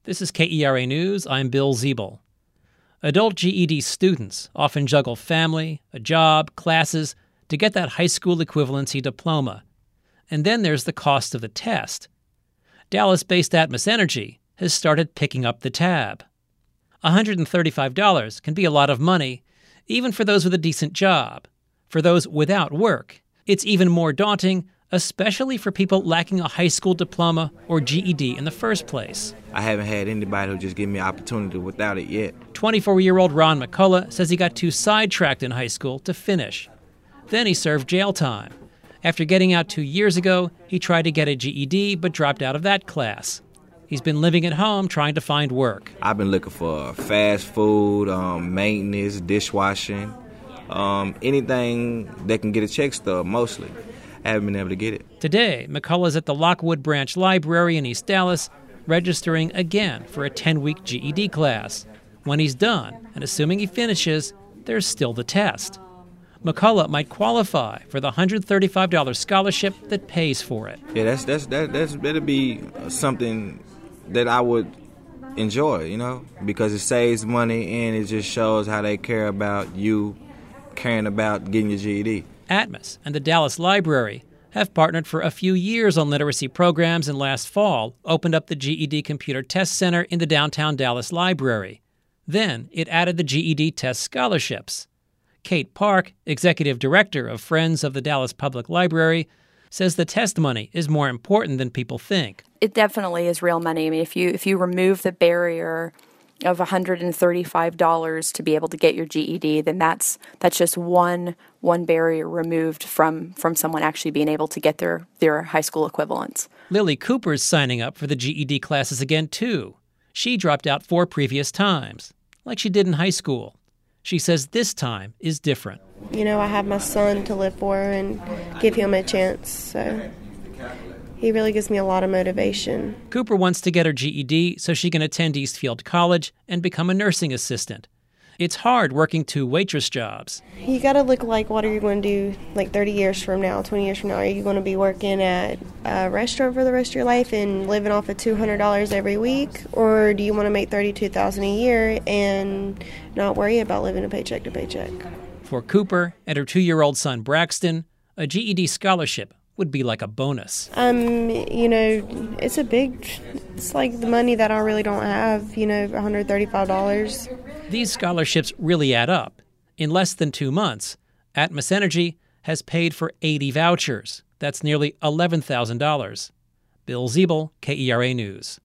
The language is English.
This is KERA News. I'm Bill Ziebel. Adult GED students often juggle family, a job, classes to get that high school equivalency diploma. And then there's the cost of the test. Dallas-based Atmos Energy has started picking up the tab. $135 can be a lot of money, even for those with a decent job. For those without work, it's even more daunting, especially for people lacking a high school diploma or GED in the first place. I haven't had anybody who just give me an opportunity without it yet. 24-year-old Ron McCullough says he got too sidetracked in high school to finish. Then he served jail time. After getting out 2 years ago, he tried to get a GED but dropped out of that class. He's been living at home trying to find work. I've been looking for fast food, maintenance, dishwashing, anything that can get a check stub, mostly. I haven't been able to get it. Today, McCullough's at the Lockwood Branch Library in East Dallas, registering again for a 10-week GED class. When he's done, and assuming he finishes, there's still the test. McCullough might qualify for the $135 scholarship that pays for it. Yeah, that'll be something that I would enjoy, because it saves money and it just shows how they care about you caring about getting your GED. Atmos and the Dallas Library have partnered for a few years on literacy programs, and last fall opened up the GED Computer Test Center in the downtown Dallas Library. Then it added the GED Test Scholarships. Kate Park, executive director of Friends of the Dallas Public Library, says the test money is more important than people think. It definitely is real money. I mean, if you remove the barrier of $135 to be able to get your GED, then that's just one barrier removed from someone actually being able to get their high school equivalents. Lily Cooper's signing up for the GED classes again, too. She dropped out 4 previous times, like she did in high school. She says this time is different. I have my son to live for and give him a chance, so he really gives me a lot of motivation. Cooper wants to get her GED so she can attend Eastfield College and become a nursing assistant. It's hard working 2 waitress jobs. You got to look like, what are you going to do like 30 years from now, 20 years from now? Are you going to be working at a restaurant for the rest of your life and living off of $200 every week? Or do you want to make $32,000 a year and not worry about living a paycheck to paycheck? For Cooper and her 2-year-old son Braxton, a GED scholarship would be like a bonus. It's like the money that I really don't have, $135. These scholarships really add up. In less than 2 months, Atmos Energy has paid for 80 vouchers. That's nearly $11,000. Bill Ziebel, KERA News.